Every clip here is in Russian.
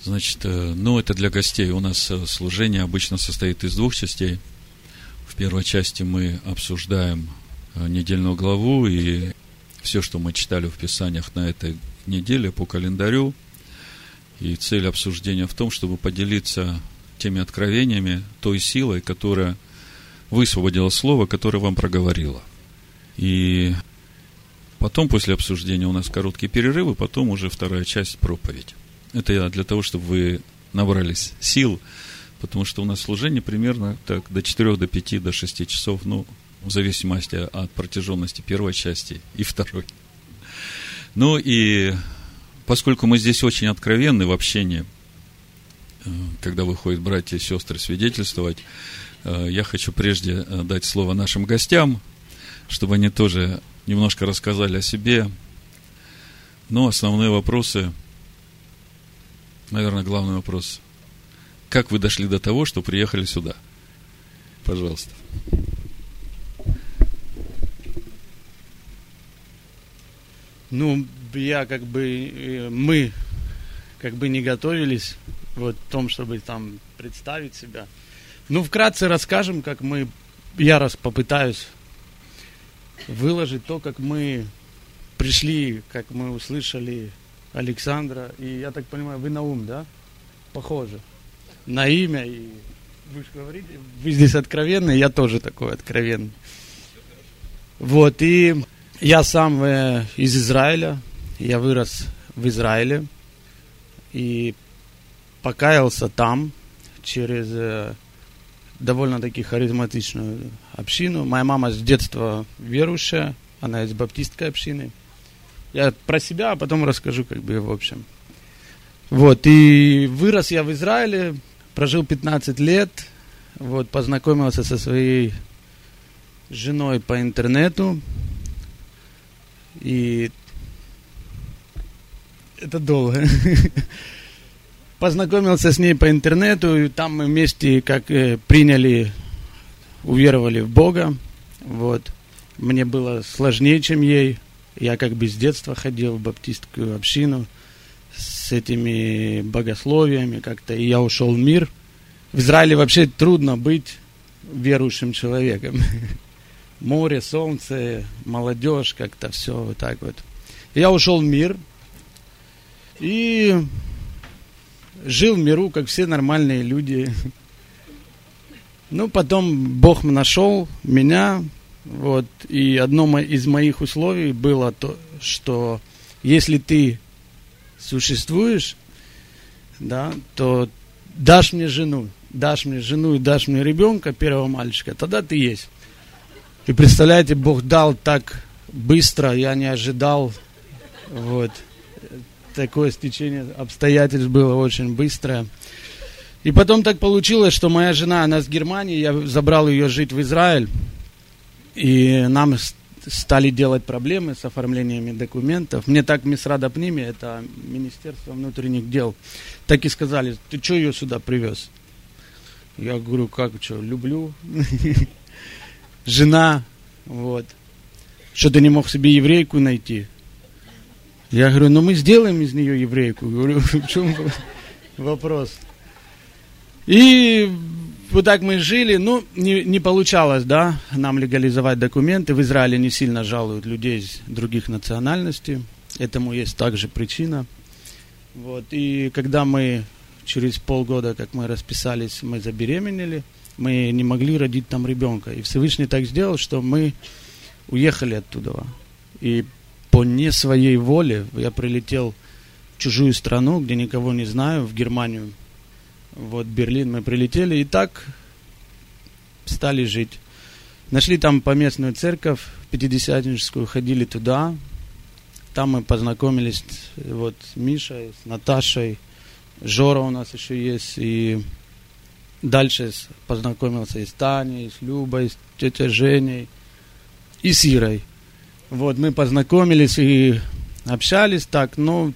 Значит, это для гостей. У нас служение обычно состоит из 2 частей. В первой части мы обсуждаем недельную главу и все, что мы читали в Писаниях на этой неделе по календарю. И цель обсуждения в том, чтобы поделиться теми откровениями, той силой, которая высвободила слово, которое вам проговорило. И потом, после обсуждения, у нас короткий перерыв, и потом уже вторая часть проповедь. Это я для того, чтобы вы набрались сил, потому что у нас служение примерно так, до 4, до 5, до 6 часов, в зависимости от протяженности первой части и второй. И поскольку мы здесь очень откровенны в общении, когда выходят братья и сестры свидетельствовать, я хочу прежде дать слово нашим гостям, чтобы они тоже немножко рассказали о себе. Основные вопросы, наверное, главный вопрос: как вы дошли до того, что приехали сюда? Пожалуйста. Мы не готовились в том, чтобы там представить себя. Вкратце расскажем, как я попытаюсь выложить то, как мы пришли, как мы услышали Александра. И я так понимаю, вы Наум, да? Похоже на имя. И вы же говорите, вы здесь откровенный, я тоже такой откровенный. И я сам из Израиля, я вырос в Израиле и покаялся там через довольно-таки харизматичную общину. Моя мама с детства верующая, она из баптистской общины. Я про себя, а потом расскажу в общем. И вырос я в Израиле, прожил 15 лет, познакомился со своей женой по интернету. И это долго. Познакомился с ней по интернету, и там мы вместе уверовали в Бога. Мне было сложнее, чем ей. Я с детства ходил в баптистскую общину с этими богословиями и я ушел в мир. В Израиле вообще трудно быть верующим человеком. Море, солнце, молодежь, все Я ушел в мир и жил в миру, как все нормальные люди. Потом Бог нашел меня, и одно из моих условий было то, что если ты существуешь, то дашь мне жену и дашь мне ребенка, первого мальчика, тогда ты есть. И представляете, Бог дал так быстро, я не ожидал. Такое стечение обстоятельств было очень быстрое. И потом так получилось, что моя жена, она с Германии, я забрал ее жить в Израиль. И нам стали делать проблемы с оформлением документов. Мне так Мисрад Апними, это Министерство внутренних дел, так и сказали: ты что ее сюда привез? Я говорю: люблю. Жена, что ты не мог себе еврейку найти? Я говорю: мы сделаем из нее еврейку. Говорю: в чем вопрос? И так мы жили, не получалось, нам легализовать документы. В Израиле не сильно жалуют людей из других национальностей. Этому есть также причина. И когда мы через полгода, как мы расписались, мы забеременели, мы не могли родить там ребенка. И Всевышний так сделал, что мы уехали оттуда. И по не своей воле я прилетел в чужую страну, где никого не знаю, в Германию. Берлин мы прилетели и так стали жить. Нашли там поместную церковь, пятидесятническую, ходили туда. Там мы познакомились с Мишей, с Наташей. Жора у нас еще есть. И дальше познакомился и с Таней, и с Любой, и с тетей Женей, и с Ирой. Мы познакомились и общались так,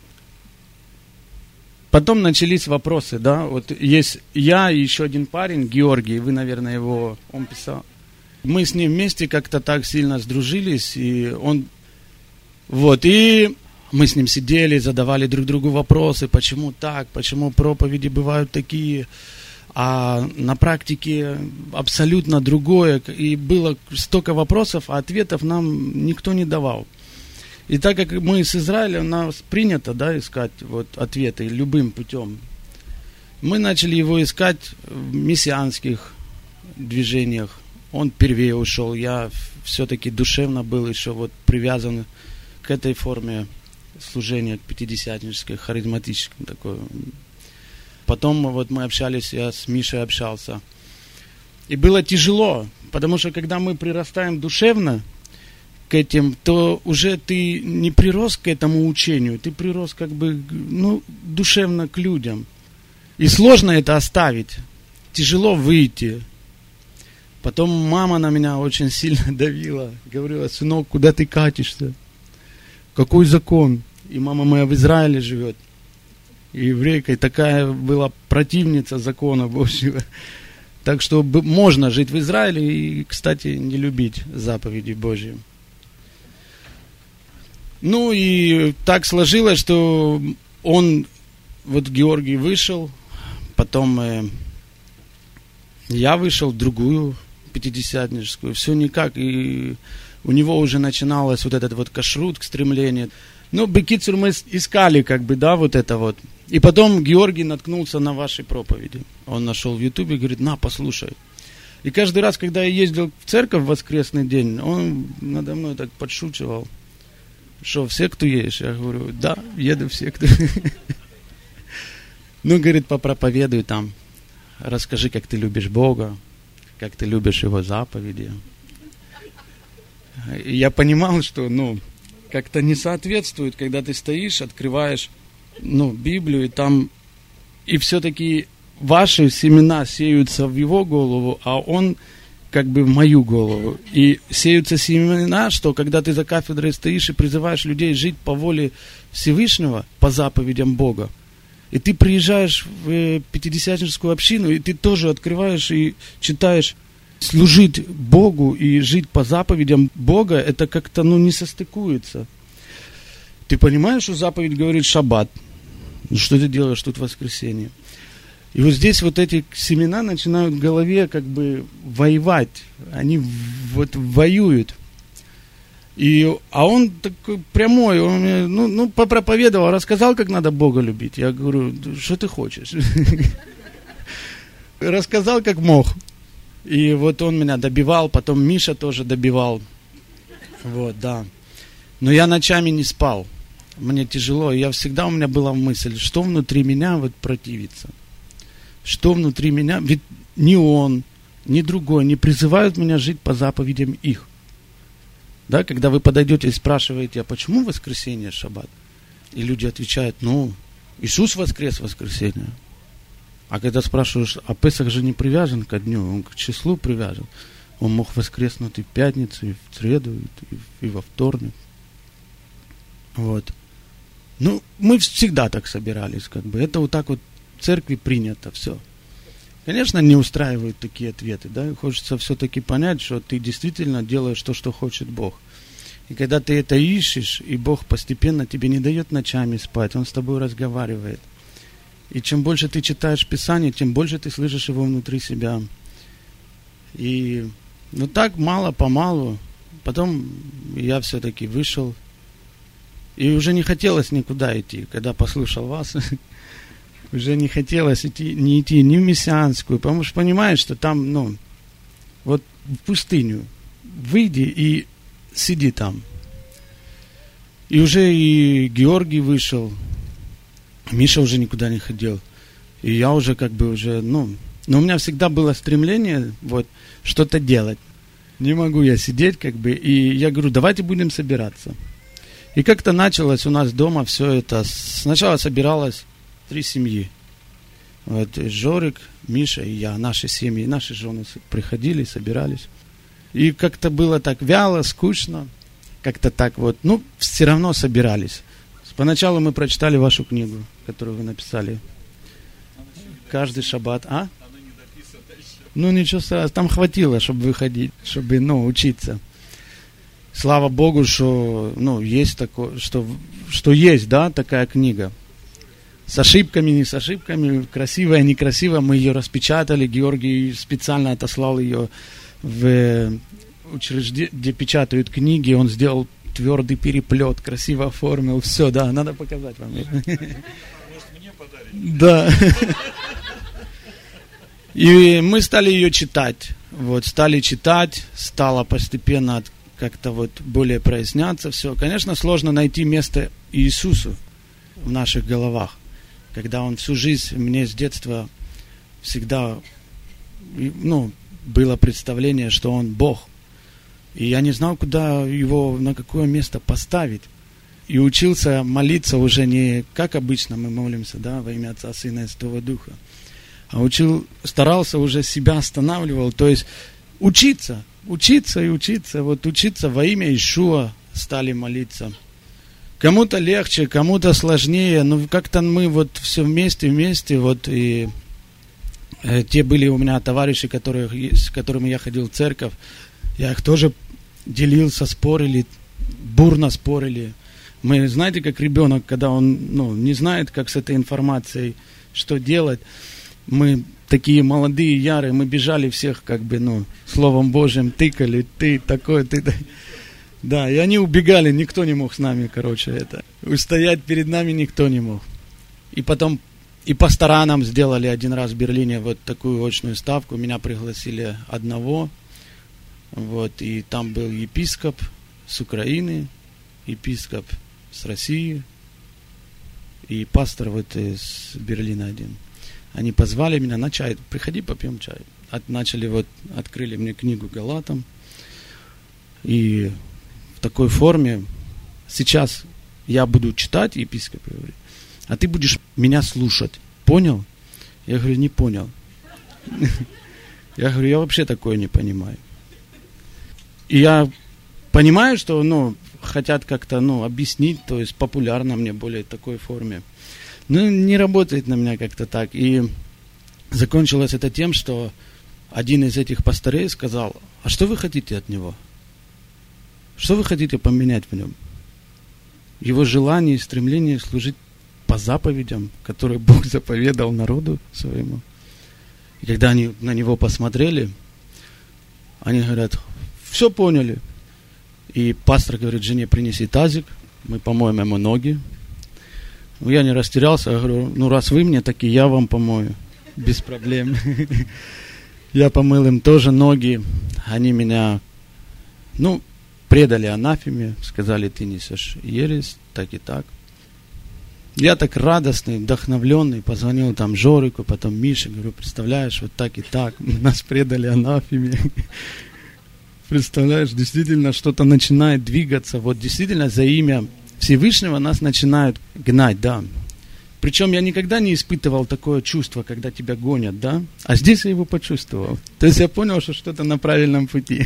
потом начались вопросы, есть я и еще один парень, Георгий, вы, наверное, он писал. Мы с ним вместе как-то так сильно сдружились, и он, и мы с ним сидели, задавали друг другу вопросы, почему так, почему проповеди бывают такие, а на практике абсолютно другое. И было столько вопросов, а ответов нам никто не давал. И так как мы с Израилем, у нас принято, да, искать вот ответы любым путем, мы начали его искать в мессианских движениях. Он первее ушел, я все-таки душевно был еще вот привязан к этой форме служения, к пятидесятнической, харизматической такой. Потом вот мы общались, я с Мишей общался. И было тяжело, потому что когда мы прирастаем душевно к этим, то уже ты не прирос к этому учению, ты прирос как бы, душевно к людям. И сложно это оставить, тяжело выйти. Потом мама на меня очень сильно давила, говорила: сынок, куда ты катишься? Какой закон? И мама моя в Израиле живет, и еврейка, и такая была противница закона Божьего. Так что можно жить в Израиле и, кстати, не любить заповеди Божьи. Ну и так сложилось, что Георгий вышел, потом я вышел в другую пятидесятническую, все никак, и у него уже начиналось вот этот вот кашрут, стремление. Бекицур, мы искали вот это вот. И потом Георгий наткнулся на ваши проповеди. Он нашел в Ютубе и говорит: на, послушай. И каждый раз, когда я ездил в церковь в воскресный день, он надо мной так подшучивал: что, в секту едешь? Я говорю: да, еду в секту. Говорит, попроповедуй там, расскажи, как ты любишь Бога, как ты любишь Его заповеди. И я понимал, что, как-то не соответствует, когда ты стоишь, открываешь, Библию, и все-таки ваши семена сеются в его голову, а он как бы в мою голову. И сеются семена, что когда ты за кафедрой стоишь и призываешь людей жить по воле Всевышнего, по заповедям Бога, и ты приезжаешь в пятидесятническую общину, и ты тоже открываешь и читаешь: служить Богу и жить по заповедям Бога, это как-то, не состыкуется. Ты понимаешь, что заповедь говорит шаббат? Что ты делаешь тут в воскресенье? И вот здесь вот эти семена начинают в голове как бы воевать. Они вот воюют. А он такой прямой, он мне, попроповедовал, рассказал, как надо Бога любить. Я говорю: что ты хочешь? Рассказал, как мог. И вот он меня добивал, потом Миша тоже добивал. Вот, да. Но я ночами не спал. Мне тяжело. У меня была мысль, что внутри меня вот противится. Что внутри меня, ведь ни он, ни другой не призывают меня жить по заповедям их. Да, когда вы подойдете и спрашиваете: а почему воскресенье шаббат? И люди отвечают: Иисус воскрес в воскресенье. А когда спрашиваешь: а Песах же не привязан ко дню, он к числу привязан. Он мог воскреснуть и в пятницу, и в среду, и во вторник. Вот. Мы всегда так собирались, как бы. Это вот так вот в церкви принято все. Конечно, не устраивают такие ответы, да. Хочется все-таки понять, что ты действительно делаешь то, что хочет Бог. И когда ты это ищешь, и Бог постепенно тебе не дает ночами спать, Он с тобой разговаривает. И чем больше ты читаешь Писание, тем больше ты слышишь его внутри себя. И так мало-помалу. Потом я все-таки вышел. И уже не хотелось никуда идти. Когда послушал вас, уже не хотелось идти ни в мессианскую. Потому что понимаешь, что там, в пустыню выйди и сиди там. И уже и Георгий вышел. Миша уже никуда не ходил. И я уже но у меня всегда было стремление что-то делать. Не могу я сидеть и я говорю: давайте будем собираться. И как-то началось у нас дома все это. Сначала собиралось 3 семьи. Жорик, Миша и я, наши семьи, наши жены приходили, собирались. И как-то было так вяло, скучно. Как-то так все равно собирались. Поначалу мы прочитали вашу книгу, которую вы написали. Каждый шаббат. Ничего страшного. Там хватило, чтобы выходить, чтобы, учиться. Слава Богу, что, есть такое, что что есть, да, такая книга. С ошибками, не с ошибками, красивая, некрасивая. Мы ее распечатали. Георгий специально отослал ее в учреждение, где печатают книги. Он сделал твердый переплет, красиво оформил. Все, да, надо показать вам. Может, мне подарить? Да. И мы стали ее читать. Вот, стали читать, стало постепенно как-то вот более проясняться все. Конечно, сложно найти место Иисусу в наших головах. Когда он всю жизнь, мне с детства всегда, было представление, что он Бог. И я не знал, куда его, на какое место поставить. И учился молиться уже не как обычно мы молимся, да, во имя Отца, Сына и Святого Духа. А старался уже себя останавливал, то есть учиться. Вот учиться во имя Иешуа стали молиться. Кому-то легче, кому-то сложнее, но как-то мы вот все вместе, вот, и те были у меня товарищи, с которыми я ходил в церковь, я их тоже делился, спорили, бурно спорили. Мы, знаете, как ребенок, когда он, не знает, как с этой информацией, что делать, мы такие молодые, ярые, мы бежали всех, Словом Божьим тыкали, ты такой, ты. Да, и они убегали, никто не мог с нами, устоять перед нами никто не мог. И потом, и пастора нам сделали один раз в Берлине вот такую очную ставку, меня пригласили одного, вот, и там был епископ с Украины, епископ с России, и пастор вот из Берлина один. Они позвали меня на чай, приходи, попьем чай. Открыли мне книгу Галатам, и в такой форме сейчас я буду читать, епископ говорит, а ты будешь меня слушать. Понял? Я говорю, не понял. Я говорю, я вообще такое не понимаю. И я понимаю, что, хотят как-то, объяснить, то есть популярно мне более в такой форме. Но не работает на меня как-то так. И закончилось это тем, что один из этих пастырей сказал, а что вы хотите от него? Что вы хотите поменять в нем? Его желание и стремление служить по заповедям, которые Бог заповедал народу своему. И когда они на него посмотрели, они говорят, все поняли. И пастор говорит, жене, принеси тазик, мы помоем ему ноги. Я не растерялся, я говорю, раз вы мне, так и я вам помою, без проблем. Я помыл им тоже ноги, они меня, предали анафеме, сказали, ты несешь ересь, так и так. Я так радостный, вдохновленный, позвонил там Жорику, потом Мише, говорю, представляешь, вот так и так, нас предали анафеме. Представляешь, действительно что-то начинает двигаться, вот действительно за имя Всевышнего нас начинают гнать, да. Причем я никогда не испытывал такое чувство, когда тебя гонят, да. А здесь я его почувствовал. То есть я понял, что что-то на правильном пути.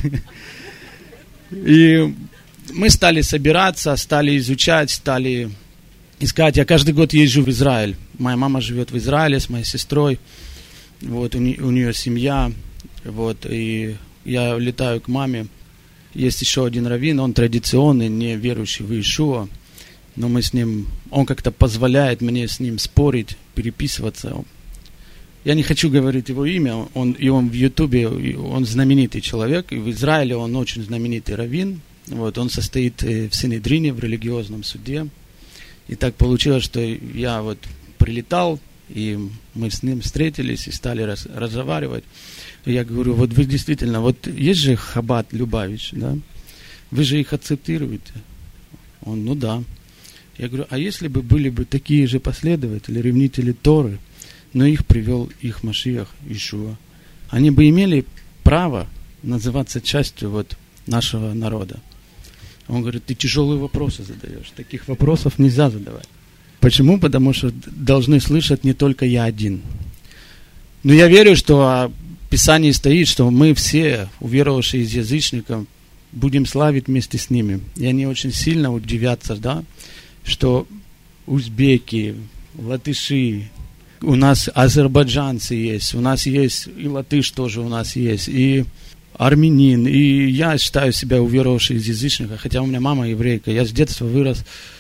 И мы стали собираться, стали изучать, стали искать. Я каждый год езжу в Израиль. Моя мама живет в Израиле с моей сестрой. Вот, у нее семья. Вот, и я летаю к маме. Есть еще один раввин, он традиционный, не верующий в Иешуа. Но мы с ним, он как-то позволяет мне с ним спорить, переписываться. Я не хочу говорить его имя, он в Ютубе, он знаменитый человек, и в Израиле он очень знаменитый раввин. Вот, он состоит в Синедрине, в религиозном суде. И так получилось, что я вот прилетал, и мы с ним встретились и стали разговаривать. И я говорю, вот вы действительно, вот есть же Хаббат Любавич, да? Вы же их акцептируете? Он, да. Я говорю, а если бы были бы такие же последователи, ревнители Торы, но их привел их Машиах, Иешуа, они бы имели право называться частью вот нашего народа. Он говорит, ты тяжелые вопросы задаешь, таких вопросов нельзя задавать. Почему? Потому что должны слышать не только я один. Но я верю, что в Писании стоит, что мы все, уверовавшие из язычников, будем славить вместе с ними. И они очень сильно удивятся, да, что узбеки, латыши, у нас азербайджанцы есть, у нас есть и латыш тоже у нас есть, и армянин, и я считаю себя уверовавшим из язычника, хотя у меня мама еврейка, я с детства вырос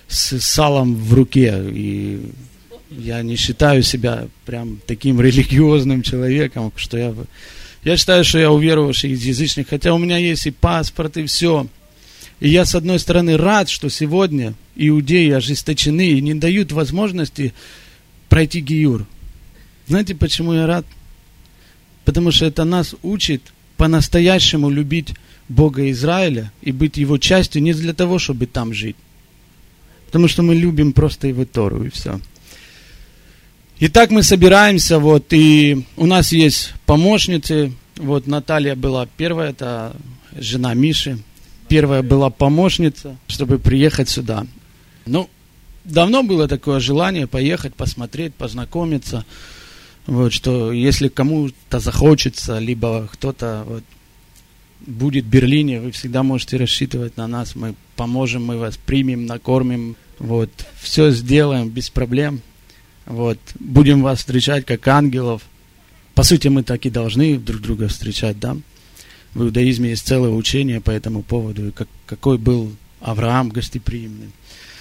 с салом в руке. И я не считаю себя прям таким религиозным человеком, что я считаю, что я уверовавший из язычников, хотя у меня есть и паспорт, и все. И я, с одной стороны, рад, что сегодня иудеи ожесточены и не дают возможности пройти гиюр. Знаете, почему я рад? Потому что это нас учит по-настоящему любить Бога Израиля и быть его частью не для того, чтобы там жить. Потому что мы любим просто его Тору, и все. Итак, мы собираемся, и у нас есть помощницы. Наталья была первая, это жена Миши. Первая была помощница, чтобы приехать сюда. Давно было такое желание поехать, посмотреть, познакомиться. Что если кому-то захочется, либо кто-то будет в Берлине, вы всегда можете рассчитывать на нас. Мы поможем, мы вас примем, накормим. Все сделаем без проблем. Будем вас встречать как ангелов. По сути, мы так и должны друг друга встречать, да? В иудаизме есть целое учение по этому поводу, какой был Авраам гостеприимный.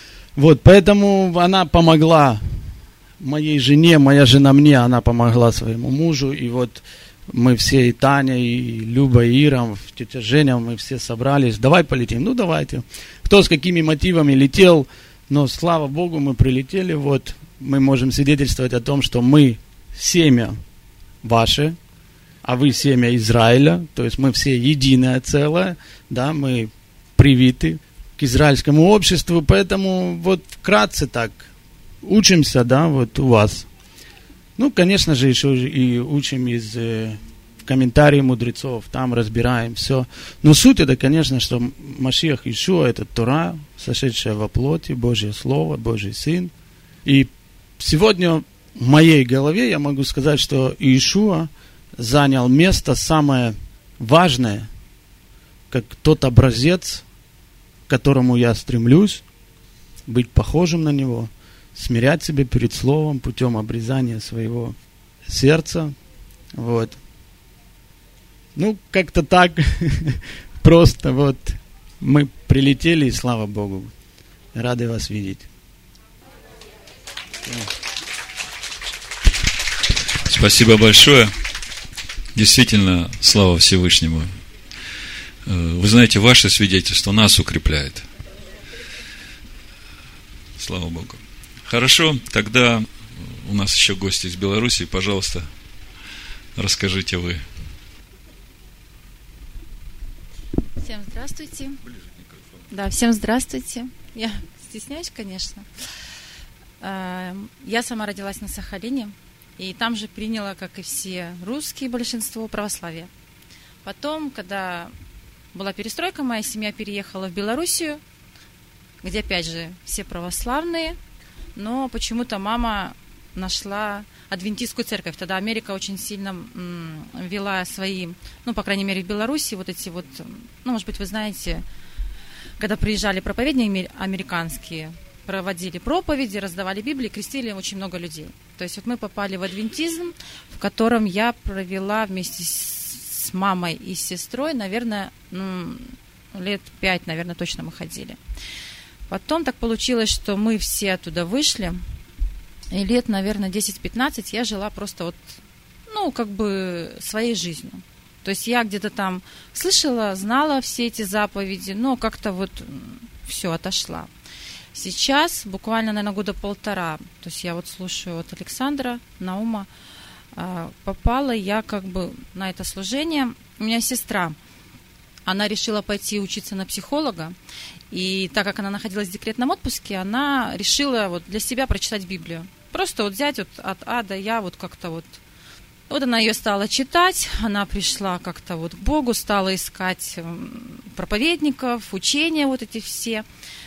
Поэтому она помогла моей жене, моя жена мне, она помогла своему мужу, и мы все, и Таня, и Люба, и Ира, тетя Женя, мы все собрались, давай полетим, давайте. Кто с какими мотивами летел, но слава Богу, мы прилетели, мы можем свидетельствовать о том, что мы семя ваше, а вы семя Израиля, то есть мы все единое целое, да, мы привиты к израильскому обществу, поэтому вкратце так, учимся, да, у вас. Конечно же, еще и учим из комментариев мудрецов, там разбираем все. Но суть это, конечно, что Машиах Иешуа это Тора, сошедшая во плоти, Божье Слово, Божий Сын. И сегодня в моей голове я могу сказать, что Иешуа занял место самое важное, как тот образец, к которому я стремлюсь, быть похожим на него, смирять себя перед Словом путем обрезания своего сердца. Как-то так просто мы прилетели, и слава Богу. Рады вас видеть. Спасибо большое. Действительно, слава Всевышнему. Вы знаете, ваше свидетельство нас укрепляет. Слава Богу. Хорошо, тогда у нас еще гости из Беларуси. Пожалуйста, расскажите вы. Всем здравствуйте. Да, всем здравствуйте. Я стесняюсь, конечно. Я сама родилась на Сахалине, и там же приняла, как и все русские, большинство православия. Потом, когда была перестройка, моя семья переехала в Белоруссию, где, опять же, все православные, но почему-то мама нашла адвентистскую церковь. Тогда Америка очень сильно вела свои, по крайней мере, в Беларуси, может быть, вы знаете, когда приезжали проповедники американские, проводили проповеди, раздавали Библии, крестили очень много людей. То есть мы попали в адвентизм, в котором я провела вместе с мамой и с сестрой, наверное, лет 5, наверное, точно мы ходили. Потом так получилось, что мы все оттуда вышли, и лет, наверное, 10-15 я жила просто своей жизнью. То есть я где-то там слышала, знала все эти заповеди, но как-то все отошла. Сейчас, буквально, наверное, года полтора, то есть я слушаю от Александра, Наума, попала я на это служение. У меня сестра, она решила пойти учиться на психолога, и так как она находилась в декретном отпуске, она решила для себя прочитать Библию. Просто взять от А до Я, как-то она ее стала читать, она пришла как-то к Богу, стала искать проповедников, учения эти все.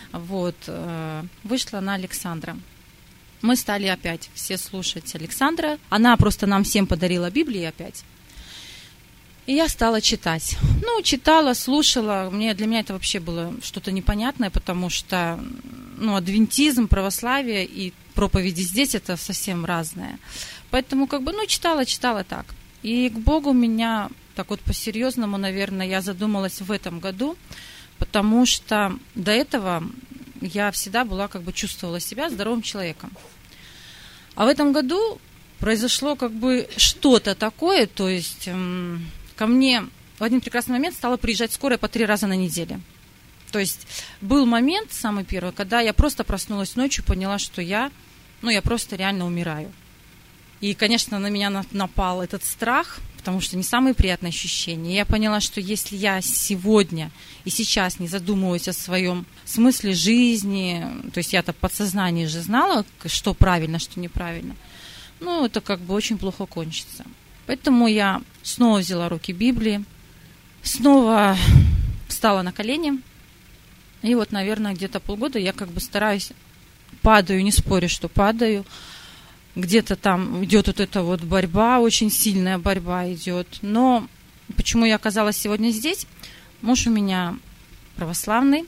Вышла на Александра. Мы стали опять все слушать Александра. Она просто нам всем подарила Библию опять. И я стала читать. Читала, слушала. Для меня это вообще было что-то непонятное, потому что адвентизм, православие и проповеди здесь это совсем разное. Поэтому читала так. И к Богу меня так по-серьезному, наверное, я задумалась в этом году, потому что до этого я всегда была, как бы чувствовала себя здоровым человеком. А в этом году произошло как бы что-то такое, то есть ко мне в один прекрасный момент стала приезжать скорая по 3 раза на неделю. То есть был момент, самый первый, когда я просто проснулась ночью, поняла, что я просто реально умираю. И, конечно, на меня напал этот страх, потому что не самые приятные ощущения. И я поняла, что если я сегодня и сейчас не задумываюсь о своем смысле жизни, то есть я-то в подсознании же знала, что правильно, что неправильно, это как бы очень плохо кончится. Поэтому я снова взяла в руки Библии, снова встала на колени. И вот, наверное, где-то полгода я как бы стараюсь, падаю, не спорю, что падаю. Где-то там идет вот эта вот борьба, очень сильная борьба идет. Но почему я оказалась сегодня здесь? Муж у меня православный.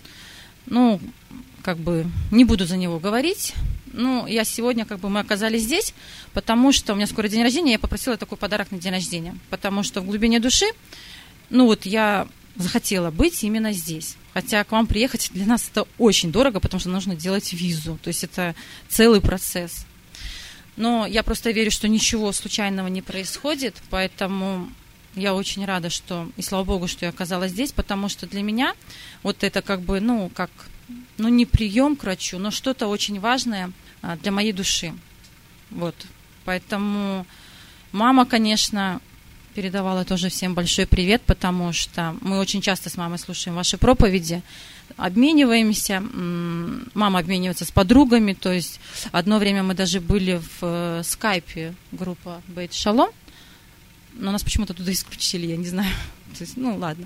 Как бы не буду за него говорить. Я сегодня, мы оказались здесь, потому что у меня скоро день рождения, я попросила такой подарок на день рождения. Потому что в глубине души, я захотела быть именно здесь. Хотя к вам приехать для нас это очень дорого, потому что нужно делать визу. То есть это целый процесс. Но я просто верю, что ничего случайного не происходит, поэтому я очень рада, и слава Богу, что я оказалась здесь, потому что для меня вот это не прием к врачу, но что-то очень важное для моей души. Вот. Поэтому мама, конечно, передавала тоже всем большой привет, потому что мы очень часто с мамой слушаем ваши проповеди, обмениваемся, мама обменивается с подругами, то есть одно время мы даже были в скайпе, группа Бейт Шалом, но нас почему-то туда исключили, я не знаю, то есть, ладно.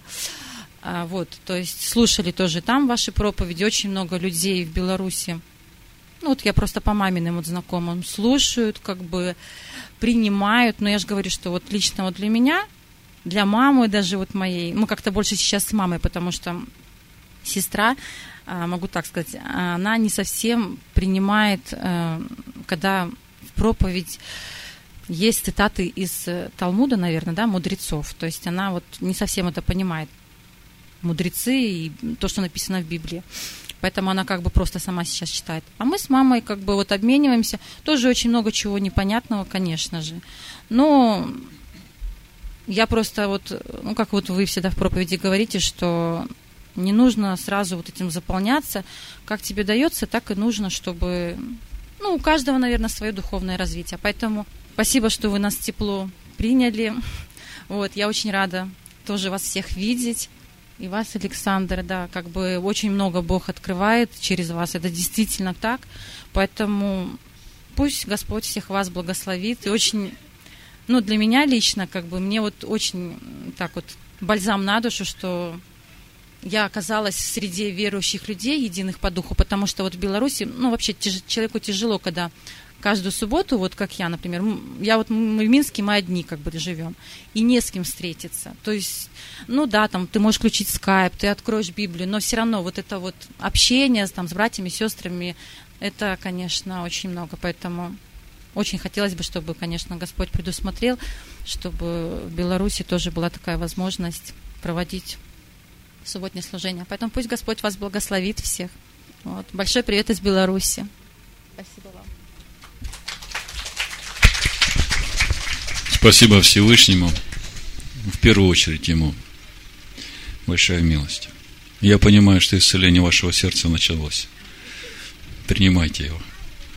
То есть слушали тоже там ваши проповеди, очень много людей в Беларуси, я просто по маминым знакомым слушают, принимают, но я же говорю, что лично для меня, для мамы даже моей, мы как-то больше сейчас с мамой, потому что сестра, могу так сказать, она не совсем принимает, когда в проповедь есть цитаты из Талмуда, наверное, да, мудрецов. То есть она не совсем это понимает. Мудрецы и то, что написано в Библии. Поэтому она просто сама сейчас читает. А мы с мамой обмениваемся. Тоже очень много чего непонятного, конечно же. Но я просто как вы всегда в проповеди говорите, что не нужно сразу этим заполняться. Как тебе дается, так и нужно, чтобы... у каждого, наверное, свое духовное развитие. Поэтому спасибо, что вы нас тепло приняли. Я очень рада тоже вас всех видеть. И вас, Александр, да, очень много Бог открывает через вас. Это действительно так. Поэтому пусть Господь всех вас благословит. И очень, для меня лично, мне очень бальзам на душу, что я оказалась в среде верующих людей, единых по духу, потому что в Беларуси, вообще человеку тяжело, когда каждую субботу, как я, например, мы в Минске, мы одни живем, и не с кем встретиться. То есть, ты можешь включить скайп, ты откроешь Библию, но все равно это общение с братьями, сестрами, это, конечно, очень много. Поэтому очень хотелось бы, чтобы, конечно, Господь предусмотрел, чтобы в Беларуси тоже была такая возможность проводить субботнее служение. Поэтому пусть Господь вас благословит всех. Большой привет из Беларуси. Спасибо вам. Спасибо Всевышнему, в первую очередь Ему. Большая милость. Я понимаю, что исцеление вашего сердца началось. Принимайте его.